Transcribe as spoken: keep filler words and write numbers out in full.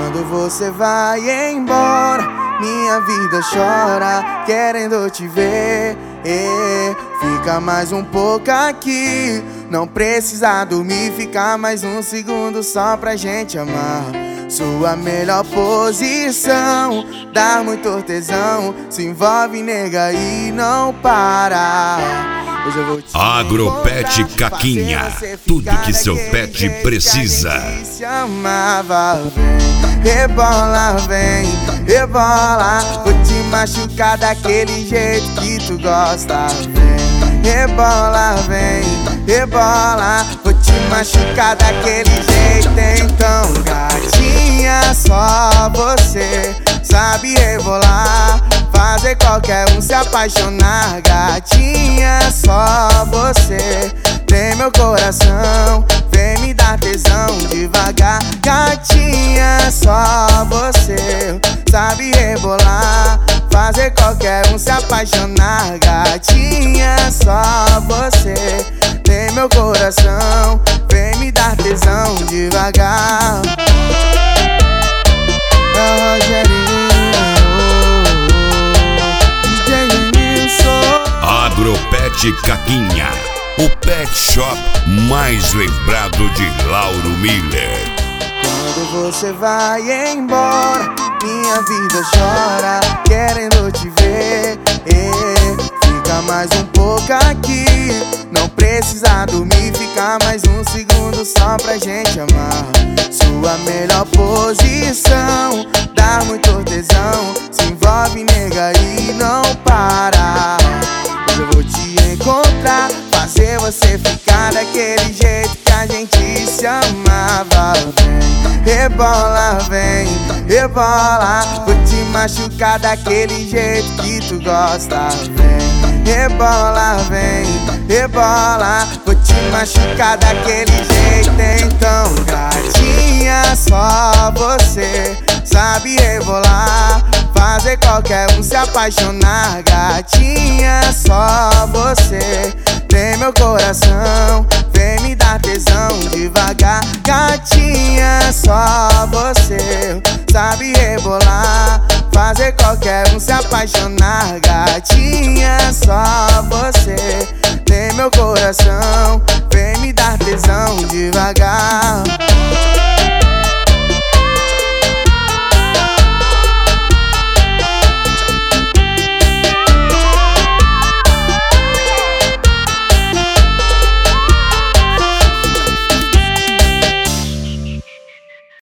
Quando você vai embora, minha vida chora, querendo te ver. E fica mais um pouco aqui, não precisa dormir, ficar mais um segundo só pra gente amar. Sua melhor posição, dá muito tesão, se envolve, nega, e não para. Hoje eu vou te Agropet Caquinha, tudo que seu pet precisa. Se amava, vem, rebola, vem, rebola. Vou te machucar daquele jeito que tu gosta, vem, rebola, vem, rebola. Vou te machucar daquele jeito, então gatinha, só você sabe rebolar, fazer qualquer um se apaixonar. Gatinha, só você tem meu coração, vem me dar tesão devagar. Gatinha, só você sabe rebolar, fazer qualquer um se apaixonar. Gatinha, só você tem meu coração, vem me dar tesão devagar. É Rogerinho, Agropet Caquinha, o pet shop mais lembrado de Lauro Miller. Quando você vai embora, minha vida chora, querendo te ver. E fica mais um pouco aqui, não precisa dormir, ficar mais um segundo só pra gente amar. Sua melhor posição, dá muito tesão, se envolve, nega, e não para. Hoje eu vou te encontrar, fazer você ficar daquele jeito que a gente se amava. Vem, rebola, vem, rebola. Vou te machucar daquele jeito que tu gosta. Vem, rebola, vem, rebola. Vou te machucar daquele jeito, então gatinha, só você sabe rebolar, fazer qualquer um se apaixonar. Gatinha, só você tem meu coração, vem me dar tesão devagar. Gatinha, só você sabe rebolar, fazer qualquer um se apaixonar. Gatinha, só você tem meu coração, vem me dar tesão devagar.